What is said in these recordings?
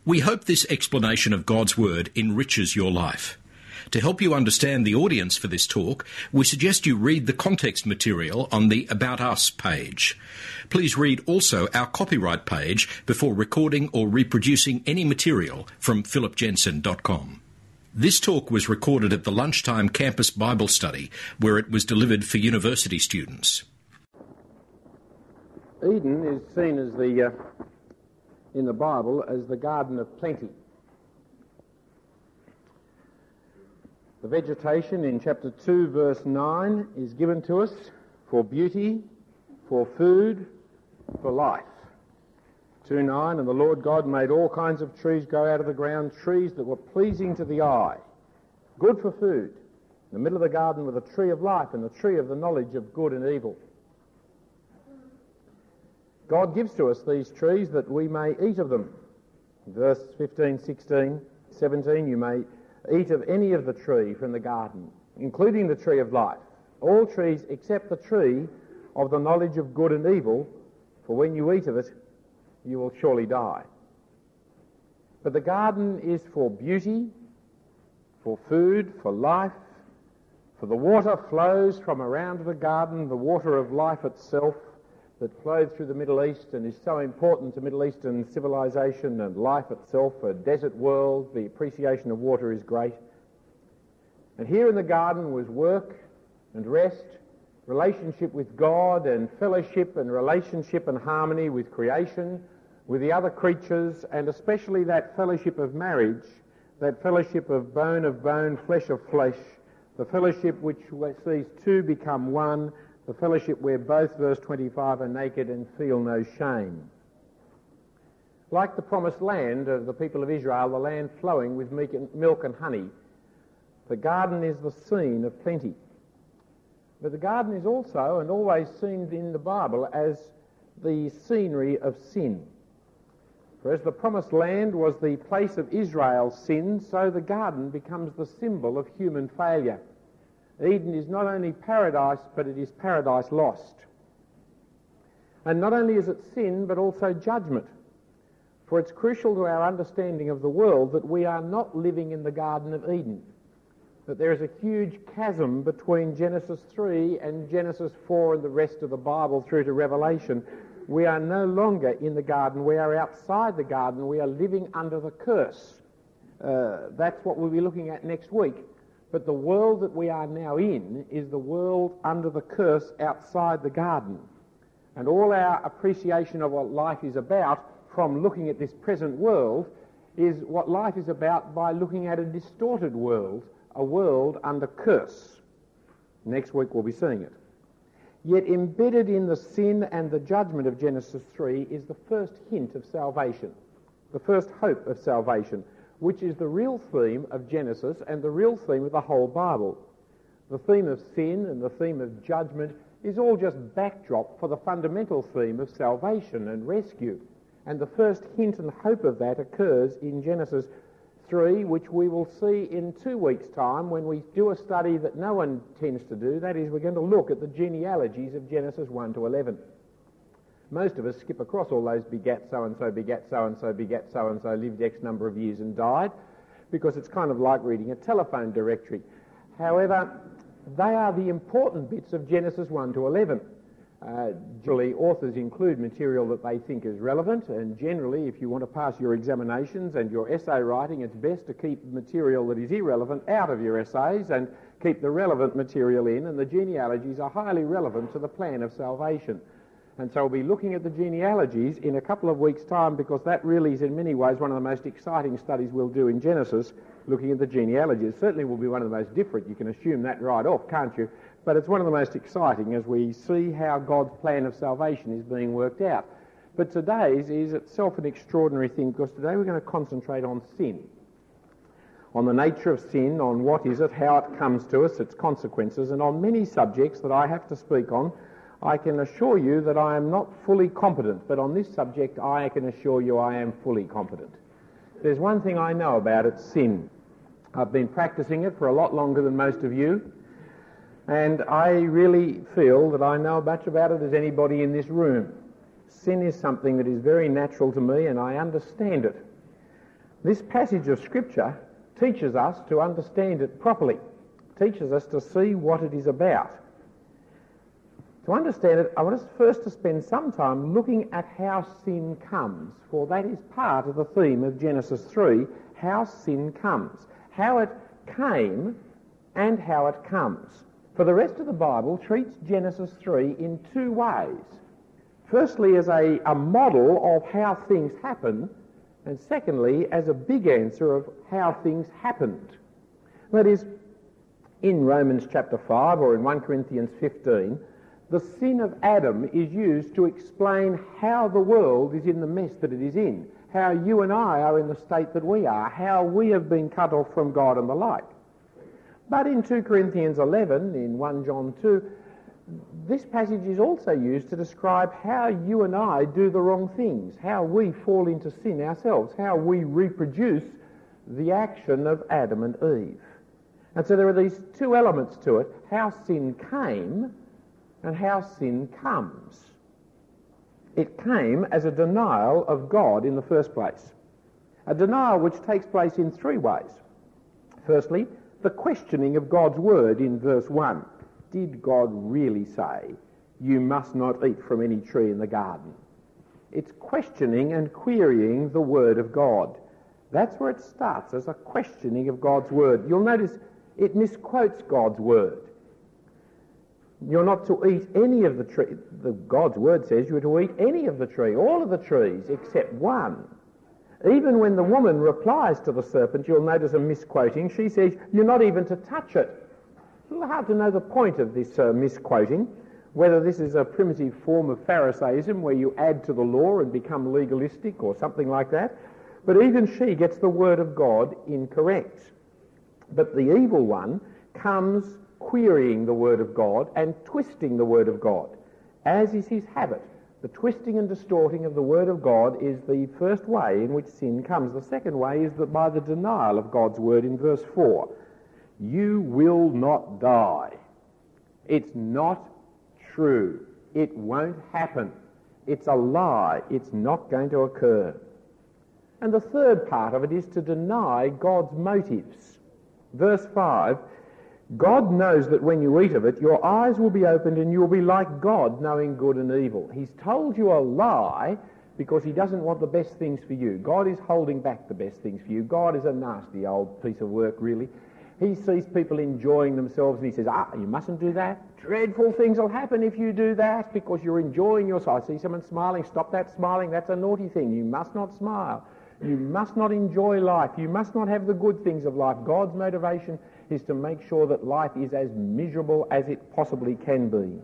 We hope this explanation of God's Word enriches your life. To help you understand the audience for this talk, we suggest you read the context material on the About Us page. Please read also our copyright page before recording or reproducing any material from philipjensen.com. This talk was recorded at the Lunchtime Campus Bible Study, where it was delivered for university students. Eden is seen as in the Bible as the Garden of Plenty. The vegetation in chapter 2 verse 9 is given to us for beauty, for food, for life. 2:9, and the Lord God made all kinds of trees grow out of the ground, trees that were pleasing to the eye, good for food. In the middle of the garden were the tree of life and the tree of the knowledge of good and evil. God gives to us these trees that we may eat of them. Verse 15, 16, 17, you may eat of any of the tree from the garden, including the tree of life. All trees except the tree of the knowledge of good and evil, for when you eat of it, you will surely die. But the garden is for beauty, for food, for life, for the water flows from around the garden, the water of life itself, that flowed through the Middle East and is so important to Middle Eastern civilization and life itself, a desert world. The appreciation of water is great. And here in the garden was work and rest, relationship with God and fellowship and relationship and harmony with creation, with the other creatures, and especially that fellowship of marriage, that fellowship of bone, flesh of flesh, the fellowship which sees two become one, the fellowship where both, verse 25, are naked and feel no shame. Like the promised land of the people of Israel, the land flowing with milk and honey, the garden is the scene of plenty. But the garden is also and always seen in the Bible as the scenery of sin. For as the promised land was the place of Israel's sin, so the garden becomes the symbol of human failure. Eden is not only paradise, but it is paradise lost. And not only is it sin, but also judgment. For it's crucial to our understanding of the world that we are not living in the Garden of Eden, that there is a huge chasm between Genesis 3 and Genesis 4 and the rest of the Bible through to Revelation. We are no longer in the garden. We are outside the garden. We are living under the curse. That's what we'll be looking at next week. But the world that we are now in is the world under the curse outside the garden. And all our appreciation of what life is about from looking at this present world is what life is about by looking at a distorted world, a world under curse. Next week we'll be seeing it. Yet embedded in the sin and the judgment of Genesis 3 is the first hint of salvation, the first hope of salvation, which is the real theme of Genesis and the real theme of the whole Bible. The theme of sin and the theme of judgment is all just backdrop for the fundamental theme of salvation and rescue. And the first hint and hope of that occurs in Genesis 3, which we will see in 2 weeks' time when we do a study that no one tends to do. That is, we're going to look at the genealogies of Genesis 1 to 11. Most of us skip across all those begat so-and-so, begat so-and-so, begat so-and-so, lived X number of years and died, because it's kind of like reading a telephone directory. However, they are the important bits of Genesis 1 to 11. Generally, authors include material that they think is relevant, and generally, if you want to pass your examinations and your essay writing, it's best to keep material that is irrelevant out of your essays and keep the relevant material in, and the genealogies are highly relevant to the plan of salvation. And so we'll be looking at the genealogies in a couple of weeks' time, because that really is in many ways one of the most exciting studies we'll do in Genesis, looking at the genealogies. It certainly will be one of the most different. You can assume that right off, can't you? But it's one of the most exciting as we see how God's plan of salvation is being worked out. But today's is itself an extraordinary thing, because today we're going to concentrate on sin, on the nature of sin, on what is it, how it comes to us, its consequences, and on many subjects that I have to speak on. I can assure you that I am not fully competent, but on this subject I can assure you I am fully competent. There's one thing I know about it, sin. I've been practicing it for a lot longer than most of you, and I really feel that I know as much about it as anybody in this room. Sin is something that is very natural to me, and I understand it. This passage of Scripture teaches us to understand it properly, teaches us to see what it is about. To understand it, I want us first to spend some time looking at how sin comes, for that is part of the theme of Genesis 3, how sin comes, how it came and how it comes. For the rest of the Bible treats Genesis 3 in two ways. Firstly, as a model of how things happen, and secondly, as a big answer of how things happened. That is, in Romans chapter 5 or in 1 Corinthians 15, the sin of Adam is used to explain how the world is in the mess that it is in, how you and I are in the state that we are, how we have been cut off from God and the like. But in 2 Corinthians 11, in 1 John 2, this passage is also used to describe how you and I do the wrong things, how we fall into sin ourselves, how we reproduce the action of Adam and Eve. And so there are these two elements to it, how sin came and how sin comes. It came as a denial of God in the first place, a denial which takes place in three ways. Firstly, the questioning of God's word in verse 1. Did God really say, you must not eat from any tree in the garden? It's questioning and querying the word of God. That's where it starts, as a questioning of God's word. You'll notice it misquotes God's word. You're not to eat any of the tree. God's word says you're to eat any of the tree, all of the trees, except one. Even when the woman replies to the serpent, you'll notice a misquoting. She says, you're not even to touch it. It's a little hard to know the point of this misquoting, whether this is a primitive form of Pharisaism where you add to the law and become legalistic or something like that. But even she gets the word of God incorrect. But the evil one comes querying the word of God and twisting the word of God, as is his habit. The twisting and distorting of the word of God is the first way in which sin comes. The second way is that by the denial of God's word in verse 4. You will not die. It's not true. It won't happen. It's a lie. It's not going to occur. And the third part of it is to deny God's motives. Verse 5, God knows that when you eat of it, your eyes will be opened and you'll be like God, knowing good and evil. He's told you a lie because he doesn't want the best things for you. God is holding back the best things for you. God is a nasty old piece of work, really. He sees people enjoying themselves and he says, you mustn't do that. Dreadful things will happen if you do that because you're enjoying yourself. I see someone smiling. Stop that smiling. That's a naughty thing. You must not smile. You must not enjoy life. You must not have the good things of life. God's motivation is to make sure that life is as miserable as it possibly can be.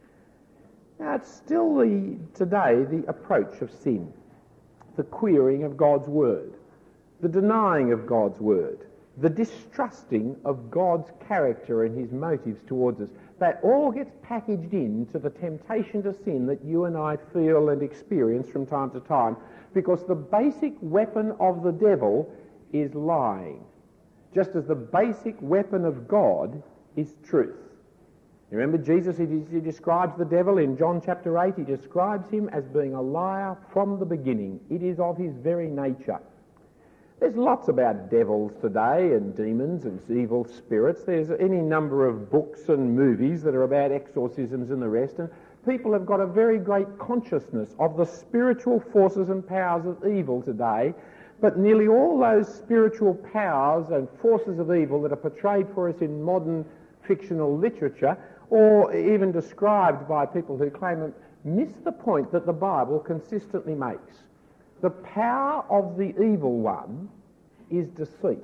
Now, it's still today the approach of sin, the querying of God's word, the denying of God's word, the distrusting of God's character and his motives towards us. That all gets packaged into the temptation to sin that you and I feel and experience from time to time, because the basic weapon of the devil is lying, just as the basic weapon of God is truth. You remember Jesus, he describes the devil in John chapter 8, he describes him as being a liar from the beginning. It is of his very nature. There's lots about devils today and demons and evil spirits. There's any number of books and movies that are about exorcisms and the rest, and people have got a very great consciousness of the spiritual forces and powers of evil today, but nearly all those spiritual powers and forces of evil that are portrayed for us in modern fictional literature, or even described by people who claim it, miss the point that the Bible consistently makes. The power of the evil one is deceit.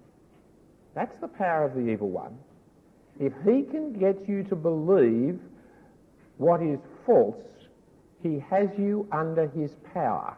That's the power of the evil one. If he can get you to believe what is false, he has you under his power.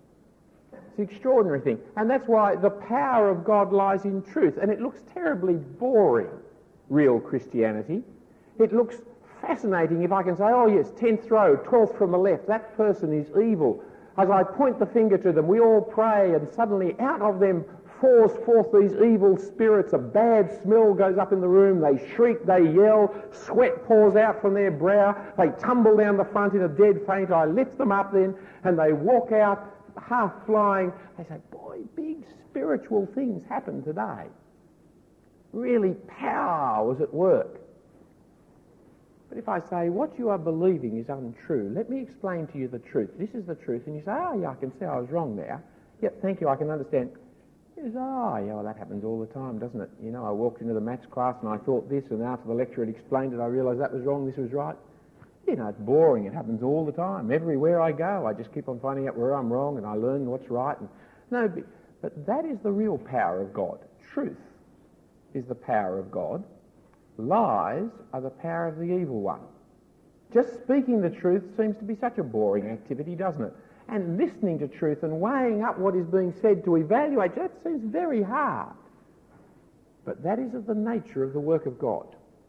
It's an extraordinary thing. And that's why the power of God lies in truth. And it looks terribly boring, real Christianity. It looks fascinating if I can say, oh yes, 10th row, 12th from the left, that person is evil. As I point the finger to them, we all pray, and suddenly out of them pours forth these evil spirits. A bad smell goes up in the room. They shriek, they yell, sweat pours out from their brow. They tumble down the front in a dead faint. I lift them up then, and they walk out half flying. They say, boy, big spirit spiritual things happen today. Really, power was at work. But if I say, what you are believing is untrue, let me explain to you the truth. This is the truth. And you say, oh, yeah, I can see I was wrong there. Yep, thank you, I can understand. He says, oh, yeah, well, that happens all the time, doesn't it? You know, I walked into the maths class and I thought this, and after the lecturer had explained it, I realised that was wrong, this was right. You know, it's boring. It happens all the time. Everywhere I go, I just keep on finding out where I'm wrong, and I learn what's right. And no, but that is the real power of God. Truth is the power of God. Lies are the power of the evil one. Just speaking the truth seems to be such a boring activity, doesn't it? And listening to truth and weighing up what is being said to evaluate, that seems very hard. But that is of the nature of the work of God.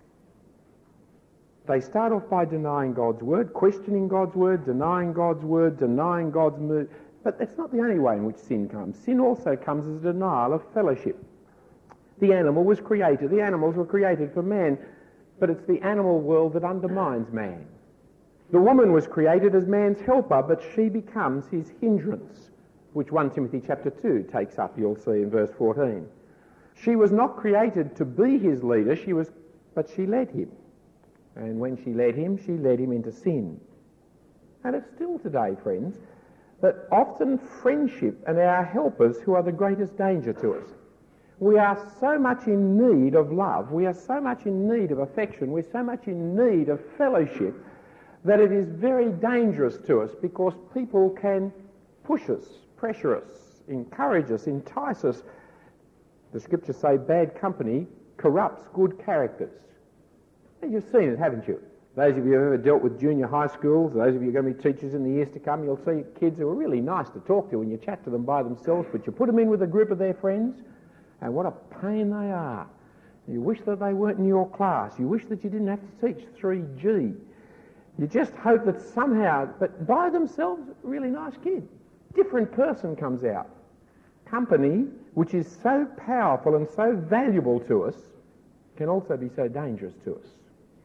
They start off by denying God's word, questioning God's word, denying God's word, denying God's move. But that's not the only way in which sin comes. Sin also comes as a denial of fellowship. The animal was created. The animals were created for man, but it's the animal world that undermines man. The woman was created as man's helper, but she becomes his hindrance, which 1 Timothy chapter 2 takes up, you'll see in verse 14. She was not created to be his leader, but she led him. And when she led him into sin. And it's still today, friends, that often friendship and our helpers who are the greatest danger to us. We are so much in need of love, we are so much in need of affection, we're so much in need of fellowship that it is very dangerous to us, because people can push us, pressure us, encourage us, entice us. The scriptures say bad company corrupts good characters. And you've seen it, haven't you? Those of you who have ever dealt with junior high schools, those of you who are going to be teachers in the years to come, you'll see kids who are really nice to talk to when you chat to them by themselves, but you put them in with a group of their friends, and what a pain they are. You wish that they weren't in your class. You wish that you didn't have to teach 3G. You just hope that somehow, but by themselves, really nice kid. Different person comes out. Company, which is so powerful and so valuable to us, can also be so dangerous to us.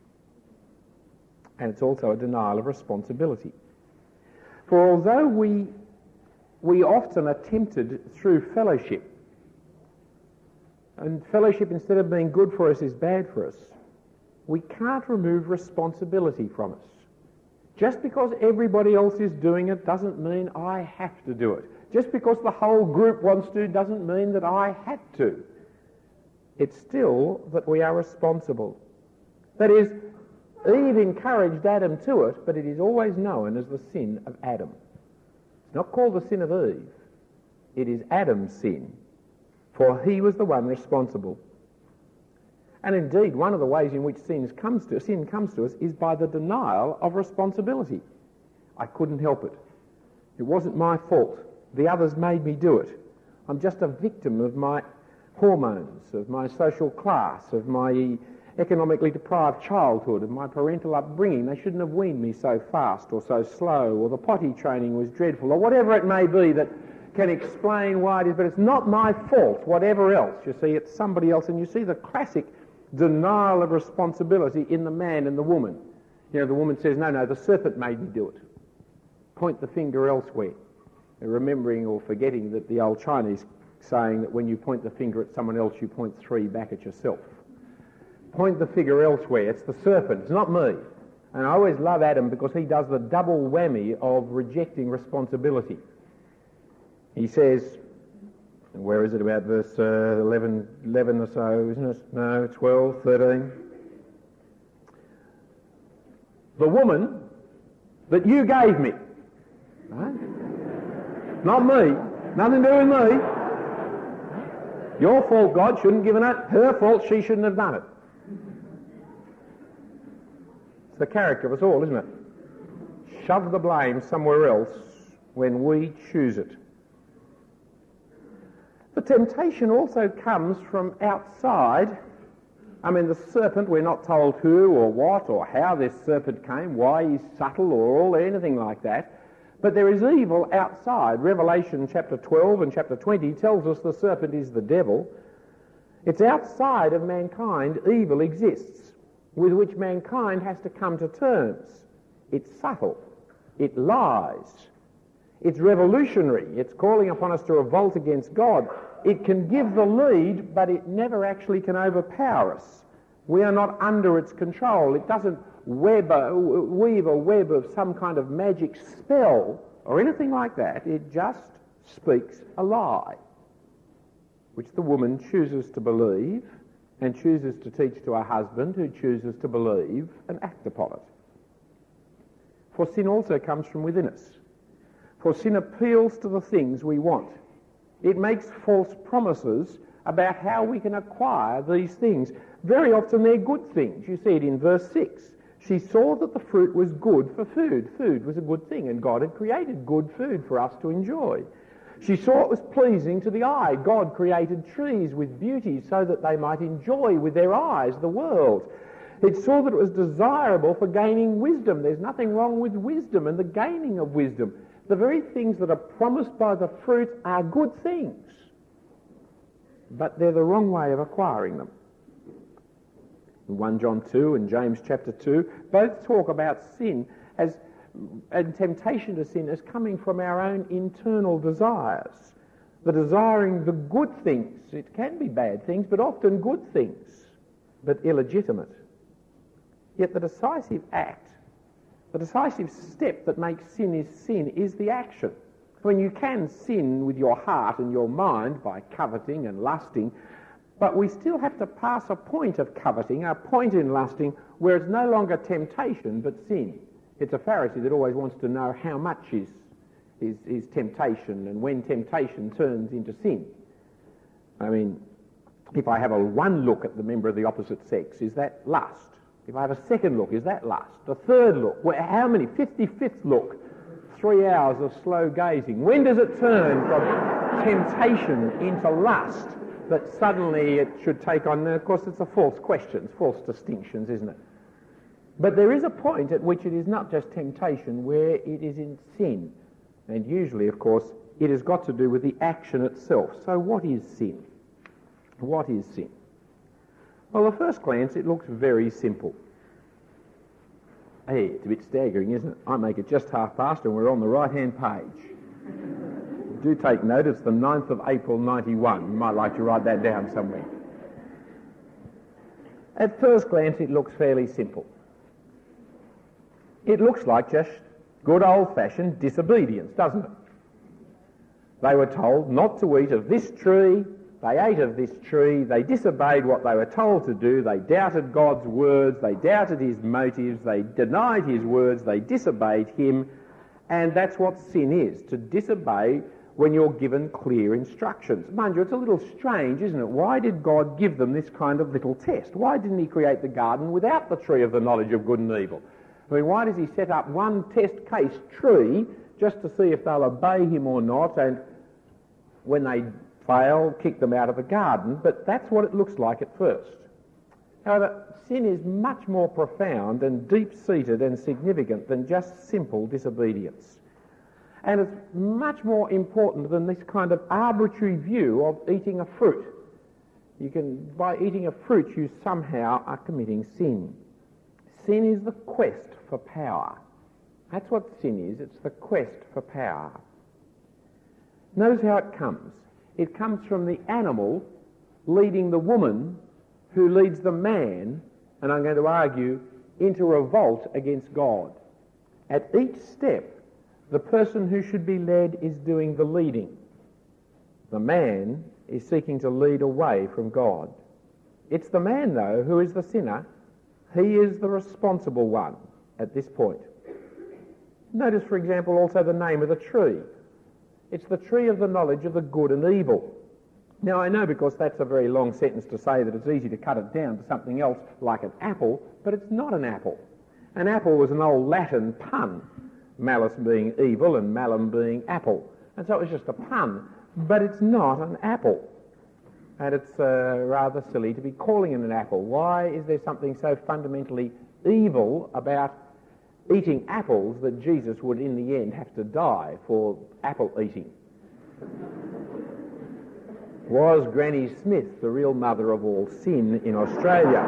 And it's also a denial of responsibility. For although we often are tempted through fellowship, and fellowship, instead of being good for us, is bad for us, we can't remove responsibility from us. Just because everybody else is doing it doesn't mean I have to do it. Just because the whole group wants to doesn't mean that I had to. It's still that we are responsible. That is, Eve encouraged Adam to it, but it is always known as the sin of Adam. It's not called the sin of Eve. It is Adam's sin, for he was the one responsible. And indeed, one of the ways in which sin comes to us is by the denial of responsibility. I couldn't help it. It wasn't my fault. The others made me do it. I'm just a victim of my hormones, of my social class, of my economically deprived childhood, of my parental upbringing. They shouldn't have weaned me so fast or so slow, or the potty training was dreadful, or whatever it may be that can explain why it is. But it's not my fault, whatever else. You see, it's somebody else. And you see the classic denial of responsibility in the man and the woman. You know, the woman says, no, the serpent made me do it. Point the finger elsewhere. Remembering or forgetting that the old Chinese saying that when you point the finger at someone else, you point 3 back at yourself. Point the finger elsewhere. It's the serpent. It's not me. And I always love Adam because he does the double whammy of rejecting responsibility. He says, where is it, about verse 11 or so, isn't it? No, 12, 13. The woman that you gave me. Right? Not me. Nothing to do with me. Your fault, God, shouldn't have given it. Her fault, she shouldn't have done it. It's the character of us all, isn't it? Shove the blame somewhere else when we choose it. The temptation also comes from outside. I mean, the serpent, we're not told who or what or how this serpent came, why he's subtle or anything like that. But there is evil outside. Revelation chapter 12 and chapter 20 tells us the serpent is the devil. It's outside of mankind evil exists, with which mankind has to come to terms. It's subtle. It lies. It's revolutionary. It's calling upon us to revolt against God. It can give the lead, but it never actually can overpower us. We are not under its control. It doesn't weave a web of some kind of magic spell or anything like that. It just speaks a lie, which the woman chooses to believe and chooses to teach to her husband, who chooses to believe and act upon it. For sin also comes from within us. For sin appeals to the things we want. It makes false promises about how we can acquire these things. Very often they're good things. You see it in verse 6. She saw that the fruit was good for food. Food was a good thing, and God had created good food for us to enjoy. She saw it was pleasing to the eye. God created trees with beauty so that they might enjoy with their eyes the world. It saw that it was desirable for gaining wisdom. There's nothing wrong with wisdom and the gaining of wisdom. The very things that are promised by the fruit are good things, but they're the wrong way of acquiring them. 1 John 2 and James chapter 2 both talk about sin and temptation to sin as coming from our own internal desires. The desiring the good things. It can be bad things, but often good things, but illegitimate. Yet the decisive act, the decisive step that makes sin is the action. When you can sin with your heart and your mind by coveting and lusting, but we still have to pass a point of coveting, a point in lusting, where it's no longer temptation but sin. It's a Pharisee that always wants to know how much is temptation and when temptation turns into sin. I mean, if I have one look at the member of the opposite sex, is that lust? If I have a second look, is that lust? A third look, how many? 55th look, 3 hours of slow gazing. When does it turn from temptation into lust that suddenly it should take on? Of course, it's a false question, it's false distinctions, isn't it? But there is a point at which it is not just temptation, where it is in sin. And usually, of course, it has got to do with the action itself. So what is sin? What is sin? Well, at first glance, it looks very simple. Hey, it's a bit staggering, isn't it? I make it just half past and we're on the right-hand page. Do take note, it's the 9th of April 91. You might like to write that down somewhere. At first glance, it looks fairly simple. It looks like just good old-fashioned disobedience, doesn't it? They were told not to eat of this tree. They ate of this tree. They disobeyed what they were told to do. They doubted God's words. They doubted his motives. They denied his words. They disobeyed him. And that's what sin is, to disobey when you're given clear instructions. Mind you, it's a little strange, isn't it? Why did God give them this kind of little test? Why didn't he create the garden without the tree of the knowledge of good and evil? I mean, why does he set up one test case tree just to see if they'll obey him or not, and when they fail, kick them out of the garden? But that's what it looks like at first. However, sin is much more profound and deep-seated and significant than just simple disobedience. And it's much more important than this kind of arbitrary view of eating a fruit. By eating a fruit, you somehow are committing sin. Sin is the quest for power. That's what sin is. It's the quest for power. Notice how it comes. It comes from the animal leading the woman, who leads the man, and I'm going to argue, into revolt against God. At each step, the person who should be led is doing the leading. The man is seeking to lead away from God. It's the man, though, who is the sinner. He is the responsible one at this point. Notice, for example, also the name of the tree. It's the tree of the knowledge of the good and evil. Now, I know, because that's a very long sentence to say, that it's easy to cut it down to something else like an apple, but it's not an apple. An apple was an old Latin pun, malus being evil and malum being apple. And so it was just a pun, but it's not an apple. And it's rather silly to be calling it an apple. Why is there something so fundamentally evil about eating apples that Jesus would in the end have to die for apple eating? Was Granny Smith the real mother of all sin in Australia?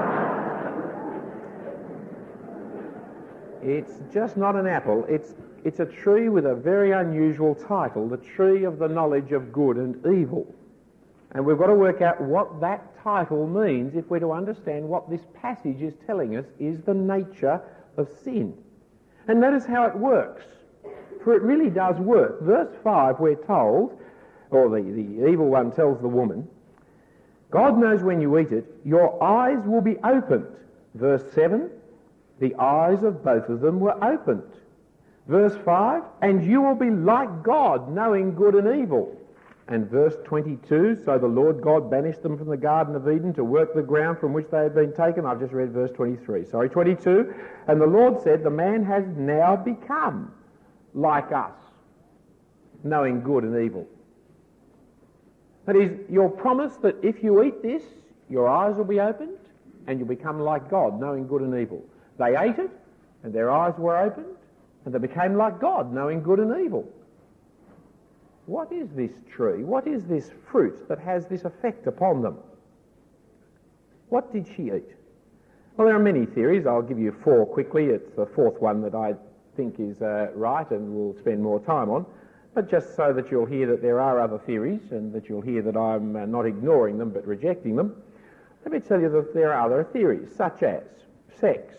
It's just not an apple. It's a tree with a very unusual title, the tree of the knowledge of good and evil. And we've got to work out what that title means if we're to understand what this passage is telling us is the nature of sin. And notice how it works, for it really does work. Verse 5, we're told, or the evil one tells the woman, God knows when you eat it, your eyes will be opened. Verse 7, the eyes of both of them were opened. Verse 5, and you will be like God, knowing good and evil. And verse 22, so the Lord God banished them from the Garden of Eden to work the ground from which they had been taken. I've just read verse 23. 22. And the Lord said, the man has now become like us, knowing good and evil. That is, your promise that if you eat this, your eyes will be opened and you'll become like God, knowing good and evil. They ate it and their eyes were opened and they became like God, knowing good and evil. What is this tree? What is this fruit that has this effect upon them? What did she eat? Well, there are many theories. I'll give you 4 quickly. It's the 4th one that I think is right and we'll spend more time on. But just so that you'll hear that there are other theories and that you'll hear that I'm not ignoring them but rejecting them, let me tell you that there are other theories, such as sex.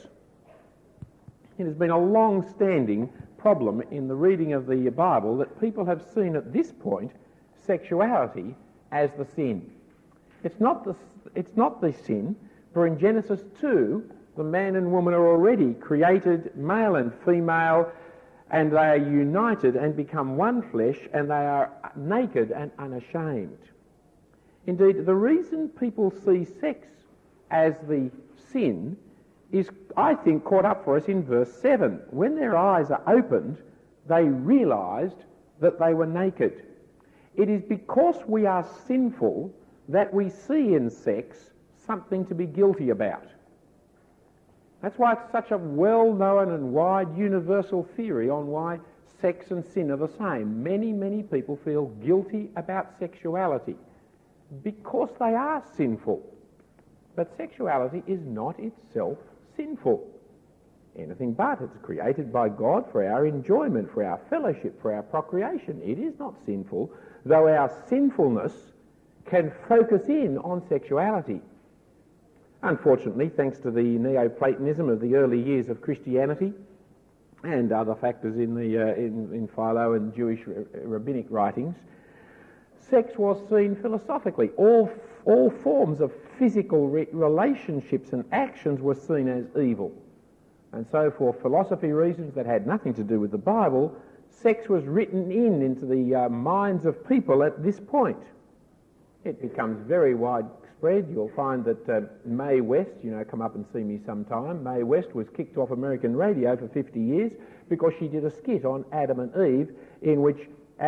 It has been a long-standing problem in the reading of the Bible that people have seen at this point sexuality as the sin. It's not the sin, for in Genesis 2 the man and woman are already created male and female, and they are united and become one flesh, and they are naked and unashamed. Indeed, the reason people see sex as the sin is, I think, caught up for us in verse 7. When their eyes are opened, they realised that they were naked. It is because we are sinful that we see in sex something to be guilty about. That's why it's such a well-known and wide universal theory on why sex and sin are the same. Many, many people feel guilty about sexuality because they are sinful. But sexuality is not itself sinful. Anything but. It's created by God for our enjoyment, for our fellowship, for our procreation. It is not sinful, though our sinfulness can focus in on sexuality. Unfortunately, thanks to the Neoplatonism of the early years of Christianity and other factors in Philo and Jewish rabbinic writings, sex was seen philosophically. All forms of physical relationships and actions were seen as evil. And so for philosophy reasons that had nothing to do with the Bible, sex was written into the minds of people at this point. It becomes very widespread. You'll find that Mae West, come up and see me sometime, Mae West was kicked off American radio for 50 years because she did a skit on Adam and Eve in which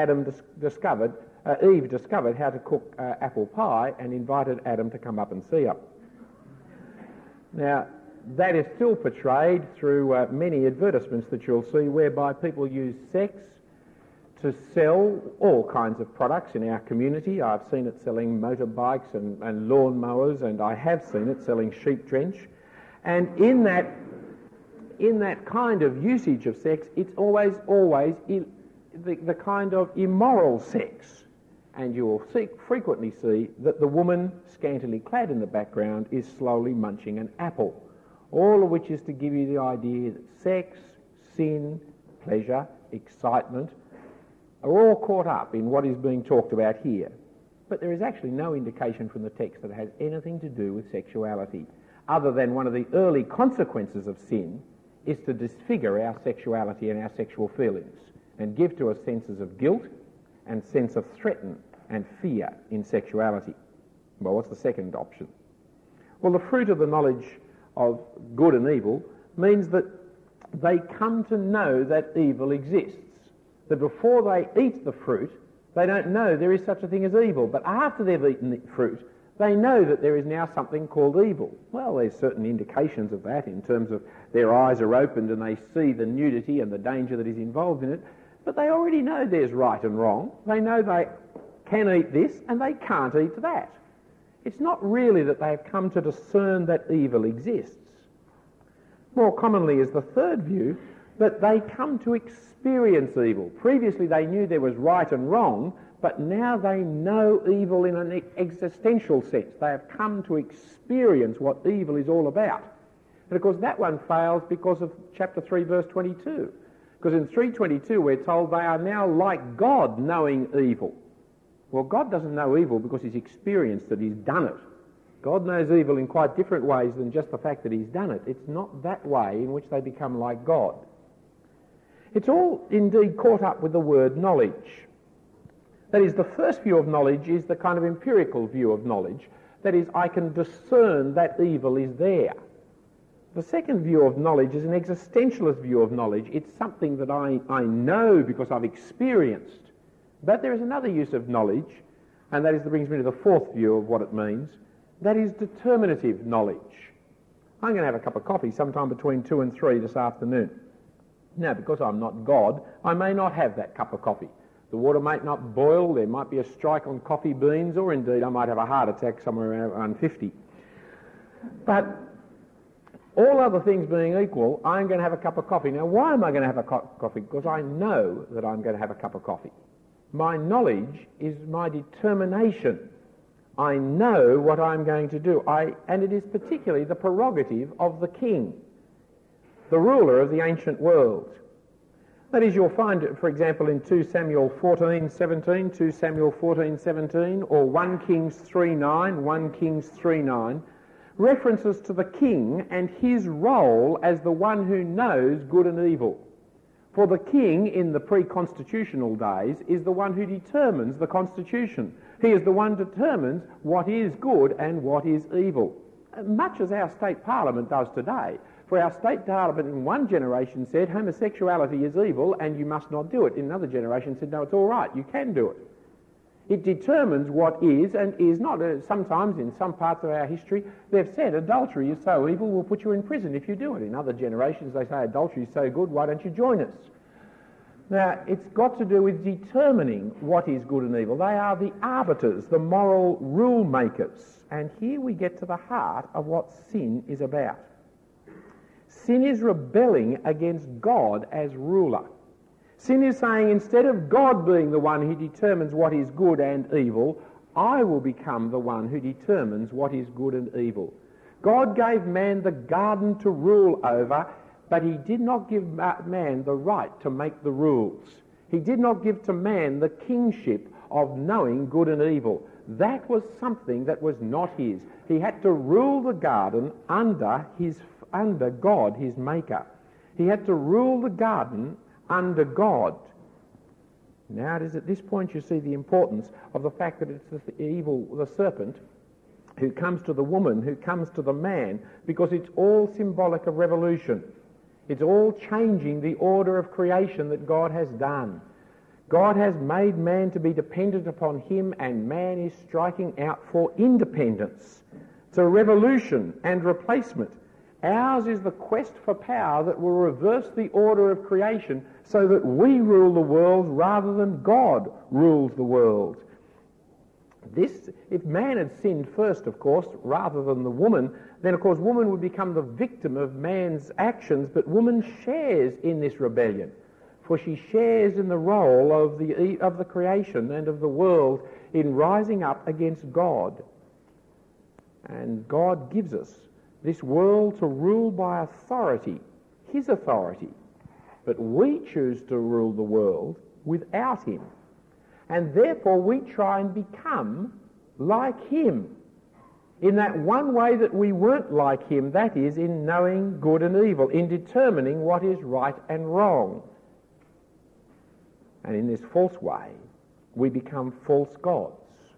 Eve discovered how to cook apple pie and invited Adam to come up and see her. Now, that is still portrayed through many advertisements that you'll see whereby people use sex to sell all kinds of products in our community. I've seen it selling motorbikes and lawn mowers, and I have seen it selling sheep drench. And in that kind of usage of sex, it's always the kind of immoral sex. And you will frequently see that the woman, scantily clad in the background, is slowly munching an apple. All of which is to give you the idea that sex, sin, pleasure, excitement are all caught up in what is being talked about here. But there is actually no indication from the text that it has anything to do with sexuality, other than one of the early consequences of sin is to disfigure our sexuality and our sexual feelings and give to us senses of guilt and sense of threat and fear in sexuality. Well, what's the second option? Well, the fruit of the knowledge of good and evil means that they come to know that evil exists. That before they eat the fruit, they don't know there is such a thing as evil. But after they've eaten the fruit, they know that there is now something called evil. Well, there's certain indications of that in terms of their eyes are opened and they see the nudity and the danger that is involved in it. But they already know there's right and wrong. They know they can eat this and they can't eat that. It's not really that they have come to discern that evil exists. More commonly is the third view, that they come to experience evil. Previously they knew there was right and wrong, but now they know evil in an existential sense. They have come to experience what evil is all about. And of course that one fails because of chapter 3 verse 22. Because in 3:22 we're told they are now like God, knowing evil. Well, God doesn't know evil because he's experienced it, he's done it. God knows evil in quite different ways than just the fact that he's done it. It's not that way in which they become like God. It's all indeed caught up with the word knowledge. That is, the first view of knowledge is the kind of empirical view of knowledge. That is, I can discern that evil is there. The second view of knowledge is an existentialist view of knowledge. It's something that I know because I've experienced. But there is another use of knowledge, and that brings me to the fourth view of what it means. That is determinative knowledge. I'm going to have a cup of coffee sometime between 2 and 3 this afternoon. Now, because I'm not God, I may not have that cup of coffee. The water might not boil, there might be a strike on coffee beans, or indeed I might have a heart attack somewhere around 50. But all other things being equal, I'm going to have a cup of coffee. Now, why am I going to have a cup of coffee? Because I know that I'm going to have a cup of coffee. My knowledge is my determination. I know what I'm going to do. And it is particularly the prerogative of the king, the ruler of the ancient world. That is, you'll find it, for example, in 2 Samuel 14:17, 2 Samuel 14:17, or 1 Kings 3:9, 1 Kings 3:9, references to the king and his role as the one who knows good and evil. For the king in the pre-constitutional days is the one who determines the constitution. He is the one who determines what is good and what is evil, much as our state parliament does today. For our state parliament in one generation said homosexuality is evil and you must not do it. In another generation said, no, it's all right, you can do it. It determines what is and is not. Sometimes in some parts of our history they've said adultery is so evil we'll put you in prison if you do it. In other generations they say adultery is so good, why don't you join us? Now, it's got to do with determining what is good and evil. They are the arbiters, the moral rule makers. And here we get to the heart of what sin is about. Sin is rebelling against God as ruler. Sin is saying, instead of God being the one who determines what is good and evil, I will become the one who determines what is good and evil. God gave man the garden to rule over, but he did not give man the right to make the rules. He did not give to man the kingship of knowing good and evil. That was something that was not his. He had to rule the garden under God, his maker. He had to rule the garden under God. Now it is at this point you see the importance of the fact that it's the serpent, who comes to the woman, who comes to the man, because it's all symbolic of revolution. It's all changing the order of creation that God has done. God has made man to be dependent upon him, and man is striking out for independence. It's a revolution and replacement. Ours is the quest for power that will reverse the order of creation so that we rule the world rather than God rules the world. This, if man had sinned first, of course, rather than the woman, then of course woman would become the victim of man's actions, but woman shares in this rebellion, for she shares in the role of the creation and of the world in rising up against God. And God gives us this world to rule by authority, his authority, but we choose to rule the world without him. And therefore we try and become like him in that one way that we weren't like him, that is, in knowing good and evil, in determining what is right and wrong. And in this false way, we become false gods.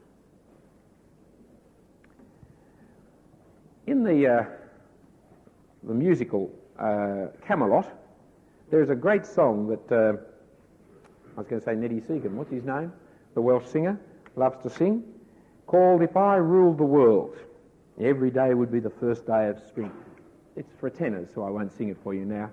In the musical Camelot, there is a great song that, I was going to say Neddy Segan, what's his name? The Welsh singer, loves to sing, called If I Ruled the World, Every Day Would Be the First Day of Spring. It's for tenors, so I won't sing it for you now.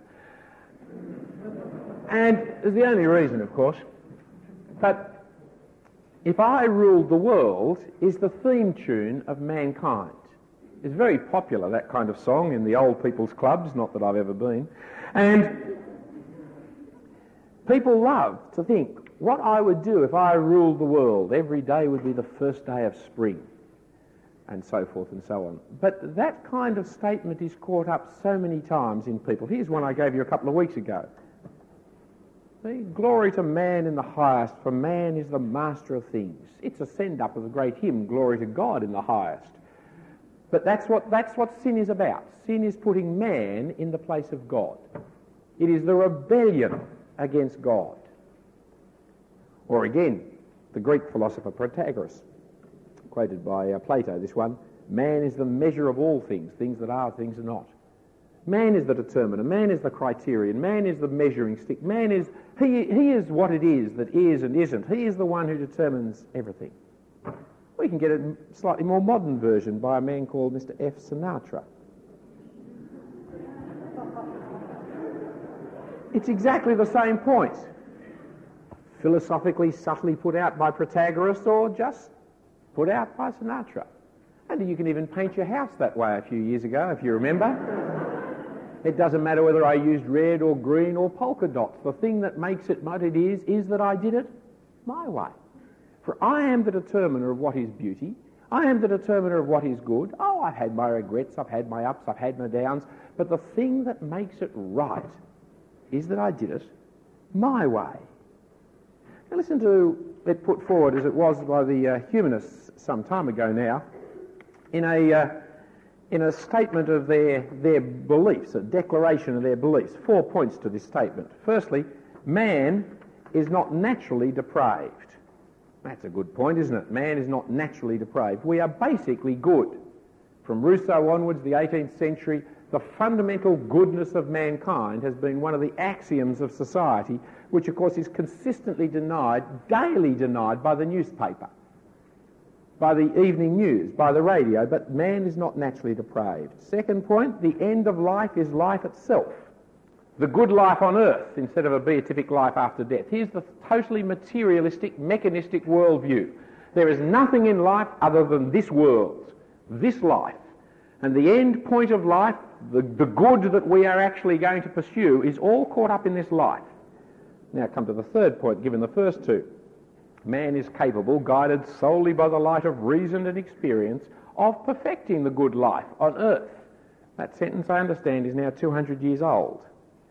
And it's the only reason, of course. But If I Ruled the World is the theme tune of mankind. It's very popular, that kind of song, in the old people's clubs, not that I've ever been. And people love to think, what I would do if I ruled the world. Every day would be the first day of spring, and so forth and so on. But that kind of statement is caught up so many times in people. Here's one I gave you a couple of weeks ago. Glory to man in the highest, for man is the master of things. It's a send-up of the great hymn, Glory to God in the highest. But that's what sin is about. Sin is putting man in the place of God. It is the rebellion against God. Or again, the Greek philosopher Protagoras, quoted by Plato, this one, man is the measure of all things, things that are, things are not. Man is the determiner, man is the criterion, man is the measuring stick, man is, he is what it is that is and isn't. He is the one who determines everything. We can get a slightly more modern version by a man called Mr. F. Sinatra. It's exactly the same point. Philosophically, subtly put out by Protagoras or just put out by Sinatra. And you can even paint your house that way a few years ago, if you remember. It doesn't matter whether I used red or green or polka dots. The thing that makes it what it is that I did it my way. For I am the determiner of what is beauty. I am the determiner of what is good. Oh, I've had my regrets, I've had my ups, I've had my downs. But the thing that makes it right is that I did it my way. Now listen to it put forward as it was by the humanists some time ago now in a statement of their beliefs, a declaration of their beliefs. 4 points to this statement. Firstly, man is not naturally depraved. That's a good point, isn't it? Man is not naturally depraved. We are basically good. From Rousseau onwards, the 18th century, the fundamental goodness of mankind has been one of the axioms of society, which of course is consistently denied, daily denied by the newspaper, by the evening news, by the radio, but man is not naturally depraved. Second point, the end of life is life itself. The good life on earth instead of a beatific life after death. Here's the totally materialistic, mechanistic worldview. There is nothing in life other than this world, this life. And the end point of life, the good that we are actually going to pursue, is all caught up in this life. Now come to the third point, given the first two. Man is capable, guided solely by the light of reason and experience, of perfecting the good life on earth. That sentence, I understand, is now 200 years old.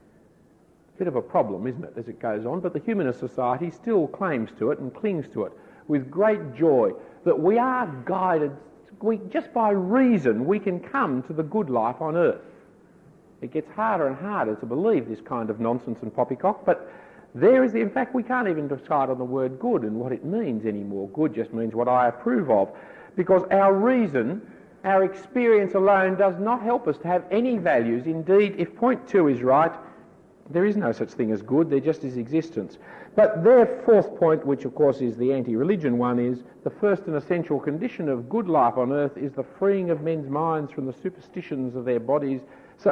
Bit of a problem, isn't it, as it goes on, but the Humanist Society still claims to it and clings to it with great joy that we are guided, just by reason we can come to the good life on earth. It gets harder and harder to believe this kind of nonsense and poppycock, but there is in fact we can't even decide on the word good and what it means anymore. Good just means what I approve of, because our reason, our experience alone does not help us to have any values. Indeed, if point 2 is right, there is no such thing as good, there just is existence. But their fourth point, which of course is the anti-religion one, is the first and essential condition of good life on earth is the freeing of men's minds from the superstitions of their bodies,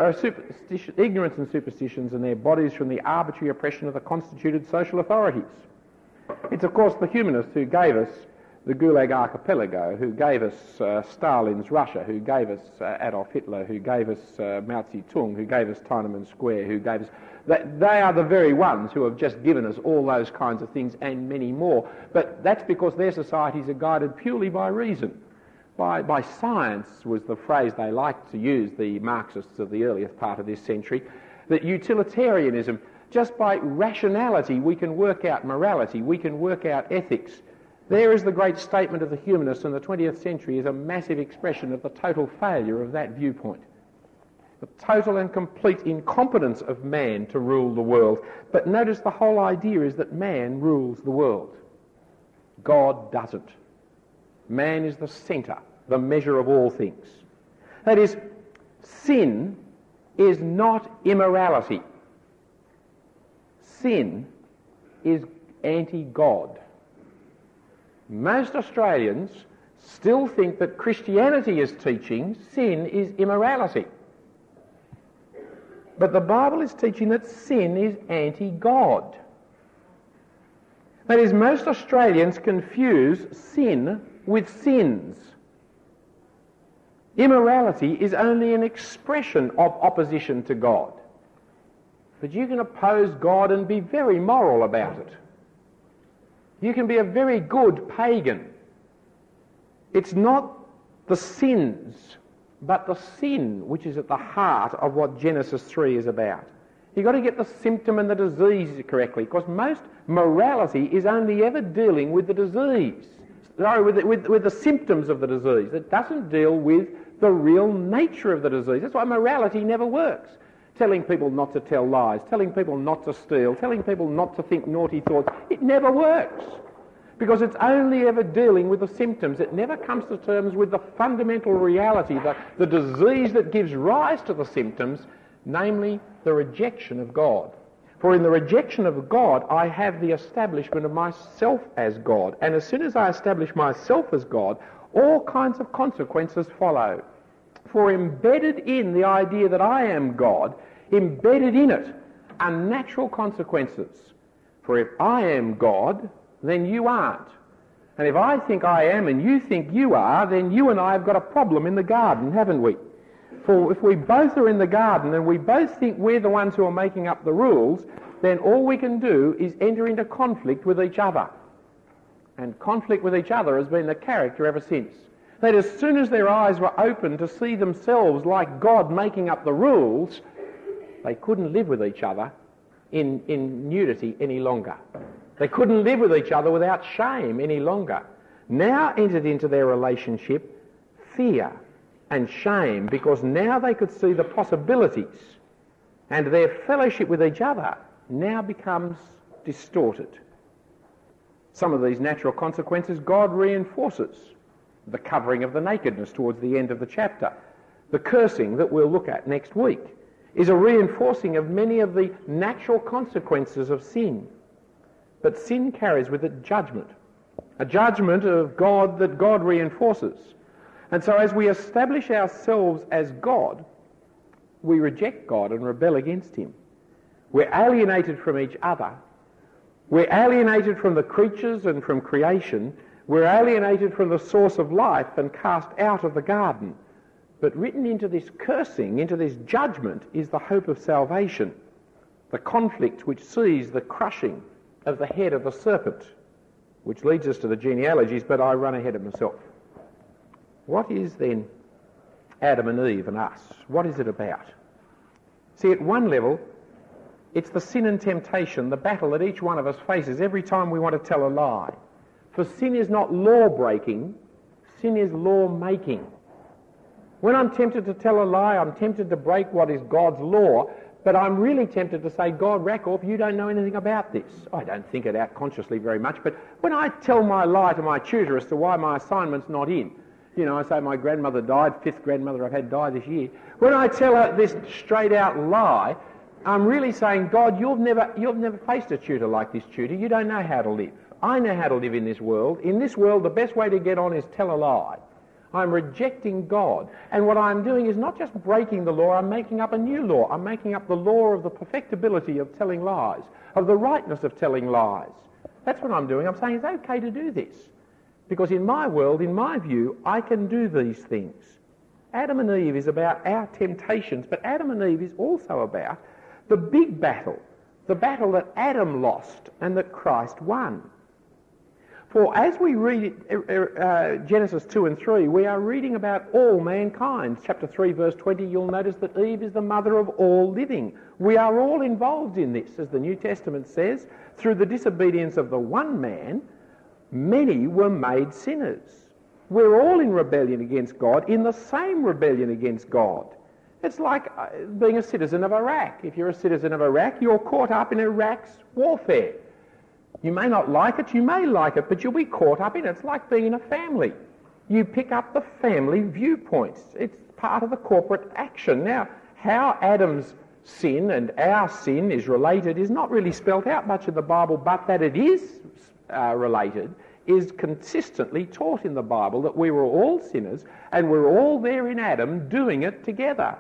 ignorance and superstitions, and their bodies from the arbitrary oppression of the constituted social authorities. It's of course the humanists who gave us the Gulag Archipelago, who gave us Stalin's Russia, who gave us Adolf Hitler, who gave us Mao Zedong, who gave us Tiananmen Square, who gave us... They are the very ones who have just given us all those kinds of things and many more. But that's because their societies are guided purely by reason. By science was the phrase they liked to use, the Marxists of the earliest part of this century, that utilitarianism, just by rationality we can work out morality, we can work out ethics. There is the great statement of the humanists, and the 20th century is a massive expression of the total failure of that viewpoint. The total and complete incompetence of man to rule the world. But notice the whole idea is that man rules the world. God doesn't. Man is the centre, the measure of all things. That is, sin is not immorality. Sin is anti-God. Most Australians still think that Christianity is teaching sin is immorality. But the Bible is teaching that sin is anti-God. That is, most Australians confuse sin with sins. Immorality is only an expression of opposition to God. But you can oppose God and be very moral about it. You can be a very good pagan. It's not the sins, but the sin which is at the heart of what Genesis 3 is about. You've got to get the symptom and the disease correctly, because most morality is only ever dealing with the disease. Sorry, with the symptoms of the disease. It doesn't deal with the real nature of the disease. That's why morality never works. Telling people not to tell lies, telling people not to steal, telling people not to think naughty thoughts, it never works. Because it's only ever dealing with the symptoms. It never comes to terms with the fundamental reality, the disease that gives rise to the symptoms, namely the rejection of God. For in the rejection of God, I have the establishment of myself as God. And as soon as I establish myself as God, all kinds of consequences follow. For embedded in the idea that I am God, embedded in it are natural consequences. For if I am God, then you aren't. And if I think I am and you think you are, then you and I have got a problem in the garden, haven't we? For if we both are in the garden and we both think we're the ones who are making up the rules, then all we can do is enter into conflict with each other. And conflict with each other has been the character ever since. That as soon as their eyes were open to see themselves like God making up the rules, they couldn't live with each other in nudity any longer. They couldn't live with each other without shame any longer. Now entered into their relationship fear and shame, because now they could see the possibilities, and their fellowship with each other now becomes distorted. Some of these natural consequences God reinforces. The covering of the nakedness towards the end of the chapter. The cursing that we'll look at next week is a reinforcing of many of the natural consequences of sin. But sin carries with it judgment, a judgment of God that God reinforces. And so as we establish ourselves as God, we reject God and rebel against him. We're alienated from each other. We're alienated from the creatures and from creation. We're alienated from the source of life and cast out of the garden. But written into this cursing, into this judgment, is the hope of salvation, the conflict which sees the crushing of the head of the serpent, which leads us to the genealogies, but I run ahead of myself. What is then Adam and Eve and us? What is it about? See, at one level, it's the sin and temptation, the battle that each one of us faces every time we want to tell a lie. For sin is not law-breaking, sin is law-making. When I'm tempted to tell a lie, I'm tempted to break what is God's law, but I'm really tempted to say, God, Rackhoff, you don't know anything about this. I don't think it out consciously very much, but when I tell my lie to my tutor as to why my assignment's not in, you know, I say my grandmother died, fifth grandmother I've had die this year. When I tell her this straight-out lie, I'm really saying, God, you've never faced a tutor like this tutor. You don't know how to live. I know how to live in this world. In this world, the best way to get on is tell a lie. I'm rejecting God. And what I'm doing is not just breaking the law, I'm making up a new law. I'm making up the law of the perfectibility of telling lies, of the rightness of telling lies. That's what I'm doing. I'm saying it's okay to do this. Because in my world, in my view, I can do these things. Adam and Eve is about our temptations, but Adam and Eve is also about the big battle, the battle that Adam lost and that Christ won. For as we read Genesis 2 and 3, we are reading about all mankind. Chapter 3, verse 20, you'll notice that Eve is the mother of all living. We are all involved in this, as the New Testament says. Through the disobedience of the one man, many were made sinners. We're all in rebellion against God, in the same rebellion against God. It's like being a citizen of Iraq. If you're a citizen of Iraq, you're caught up in Iraq's warfare. You may not like it, you may like it, but you'll be caught up in it. It's like being in a family. You pick up the family viewpoints. It's part of the corporate action. Now, how Adam's sin and our sin is related is not really spelt out much in the Bible, but that it is related is consistently taught in the Bible, that we were all sinners and we're all there in Adam doing it together.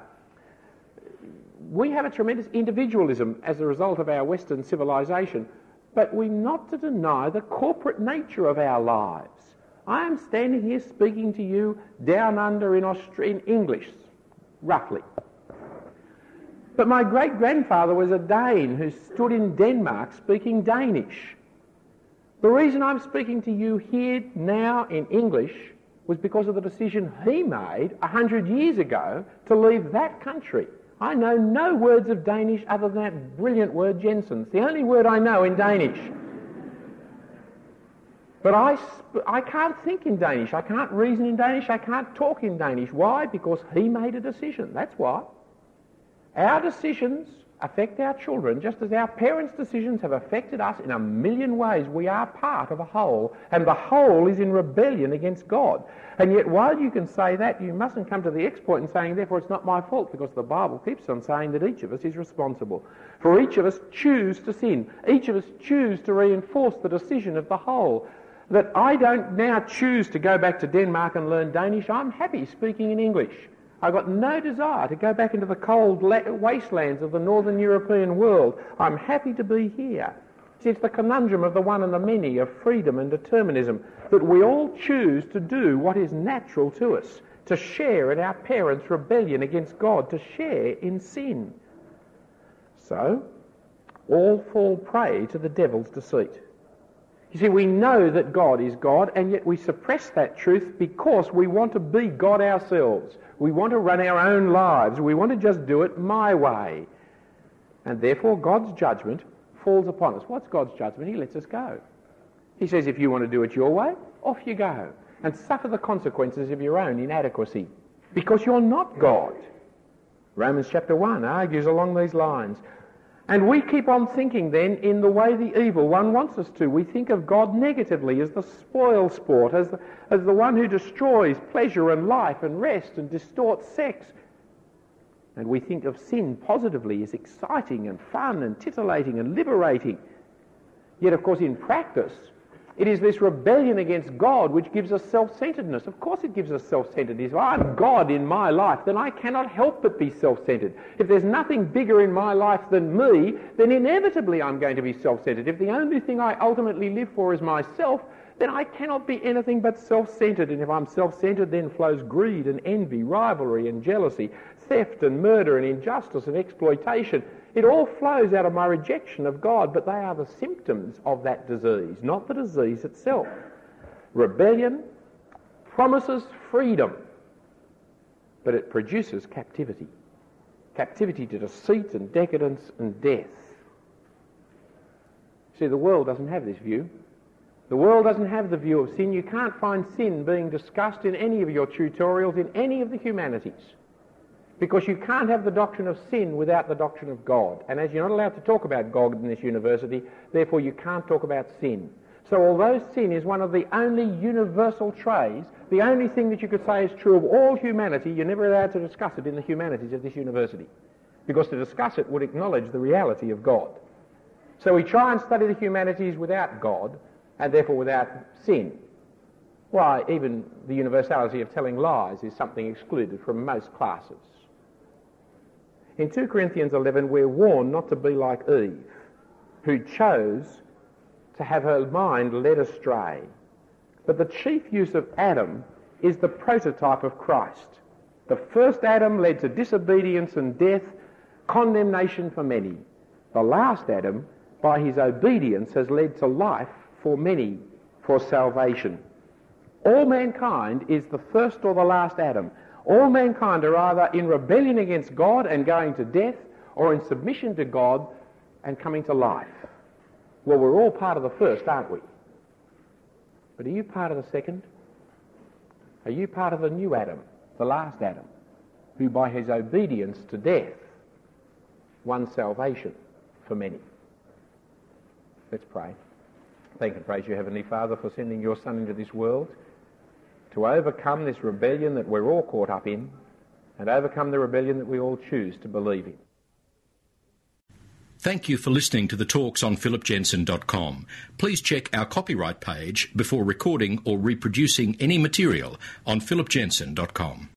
We have a tremendous individualism as a result of our Western civilization, but we're not to deny the corporate nature of our lives. I am standing here speaking to you down under in English, roughly. But my great-grandfather was a Dane who stood in Denmark speaking Danish. The reason I'm speaking to you here now in English was because of the decision he made 100 years ago to leave that country. I know no words of Danish other than that brilliant word Jensen. It's the only word I know in Danish. But I can't think in Danish. I can't reason in Danish. I can't talk in Danish. Why? Because he made a decision. That's why. Our decisions affect our children just as our parents' decisions have affected us in a million ways. We are part of a whole, and the whole is in rebellion against God. And yet while you can say that, you mustn't come to the exploit in saying, therefore it's not my fault, because the Bible keeps on saying that each of us is responsible. For each of us choose to sin. Each of us choose to reinforce the decision of the whole. That I don't now choose to go back to Denmark and learn Danish. I'm happy speaking in English. I've got no desire to go back into the cold wastelands of the northern European world. I'm happy to be here. See, it's the conundrum of the one and the many, of freedom and determinism, that we all choose to do what is natural to us, to share in our parents' rebellion against God, to share in sin. So, all fall prey to the devil's deceit. You see, we know that God is God, and yet we suppress that truth because we want to be God ourselves. We want to run our own lives. We want to just do it my way. And therefore God's judgment falls upon us. What's God's judgment? He lets us go. He says, if you want to do it your way, off you go. And suffer the consequences of your own inadequacy. Because you're not God. Romans chapter 1 argues along these lines. And we keep on thinking then in the way the evil one wants us to. We think of God negatively as the spoil sport, as the one who destroys pleasure and life and rest and distorts sex. And we think of sin positively as exciting and fun and titillating and liberating. Yet, of course, in practice, it is this rebellion against God which gives us self-centeredness. Of course it gives us self-centeredness. If I'm God in my life, then I cannot help but be self-centered. If there's nothing bigger in my life than me, then inevitably I'm going to be self-centered. If the only thing I ultimately live for is myself, then I cannot be anything but self-centered. And if I'm self-centered, then flows greed and envy, rivalry and jealousy, theft and murder and injustice and exploitation. It all flows out of my rejection of God, but they are the symptoms of that disease, not the disease itself. Rebellion promises freedom, but it produces captivity. Captivity to deceit and decadence and death. See, the world doesn't have this view. The world doesn't have the view of sin. You can't find sin being discussed in any of your tutorials in any of the humanities. Because you can't have the doctrine of sin without the doctrine of God. And as you're not allowed to talk about God in this university, therefore you can't talk about sin. So although sin is one of the only universal traits, the only thing that you could say is true of all humanity, you're never allowed to discuss it in the humanities of this university. Because to discuss it would acknowledge the reality of God. So we try and study the humanities without God, and therefore without sin. Why, even the universality of telling lies is something excluded from most classes. In 2 Corinthians 11, we're warned not to be like Eve, who chose to have her mind led astray. But the chief use of Adam is the prototype of Christ. The first Adam led to disobedience and death, condemnation for many. The last Adam, by his obedience, has led to life for many, for salvation. All mankind is the first or the last Adam. All mankind are either in rebellion against God and going to death, or in submission to God and coming to life. Well, we're all part of the first, aren't we? But are you part of the second? Are you part of the new Adam, the last Adam, who by his obedience to death won salvation for many? Let's pray. Thank and praise you, Heavenly Father, for sending your Son into this world to overcome this rebellion that we're all caught up in, and overcome the rebellion that we all choose to believe in. Thank you for listening to the talks on philipjensen.com. Please check our copyright page before recording or reproducing any material on philipjensen.com.